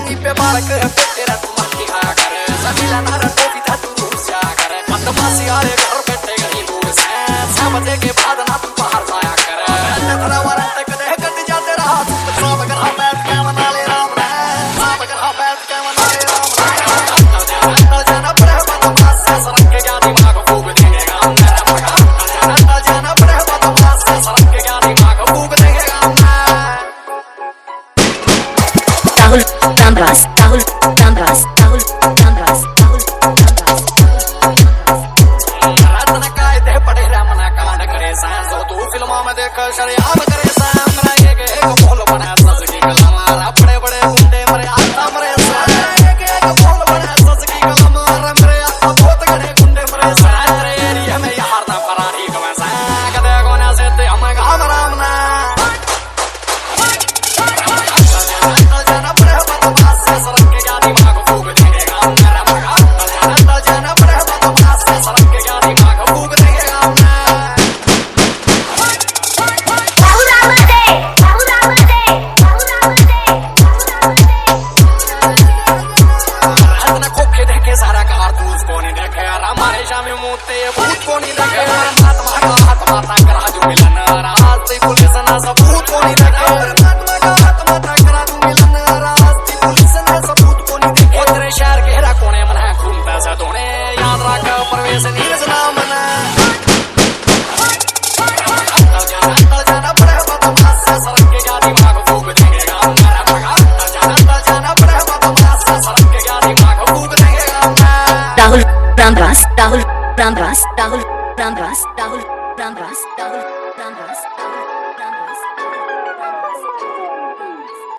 टंगी पे बालक है तेरा तुम मट्टी खाया करे सभी लाना टोपी था तू घुस जा करे बदमाशी वाले घर बैठे गई दूर से 6 बजे के बाद ना तू बाहर जाया करे तेरा वारंट कदे कट जा तेरा सब अगर हम बैठ के मना ले राम रे सब अगर हम बैठ के मना ले राम रे जाना पड़े बदमाश से सड़क के क्या दिमाग फूक देंगे काम मेरा मगा जाना पड़े बदमाश से सड़क के क्या दिमाग फूक देंगे काम Tahul Tambras, Tahul Tambras, Tahul Tambras, Tahul Tambras. रात न कायदे पड़े रमना कांड करे सांस तू फिल्मों में देख शरियाम करे सांस मेरा एक बोल बना सस की कलमारा बड़े बड़े गुंडे मरे आता मरे सांस एक बोल बना सस की कलमारा मेरे आता बहुत गड़े गुंडे मरे सांस तेरे एरिया में यार ना फरारी कमा सांस कदे कोना से ते हम काम रामना जाना पड़े बदमाश से सड़क के क्या दिमाग फूक देंगे काम मेरा मगा जाना पड़े बदमाश से सड़क के क्या दिमाग फूक देंगे काम रात न खोखे देखे सारा कारतूस को नहीं देखे हमारे शाम में मोते भूत को नहीं देखे महात्मा का हाथ माता करा जो मिलन रास्ते पुलिस ना सबूत को नहीं देखे महात्मा का हाथ माता करा जो मिलन रास्ते पुलिस ना सबूत को नहीं देखे तेरे शहर के हेरा कोने मना घूमता सा दोने याद रख प्रवेश नीरज नाम ना जाना पड़े बदमाश से सड़क के क्या दिमाग फूक देंगे काम मेरा मगा जाना पड़े बदमाश से सड़क के क्या दिमाग फूक देंगे काम Tahul Tambras, Tahul Tambras, Tahul Tambras, Tahul Tambras, Tahul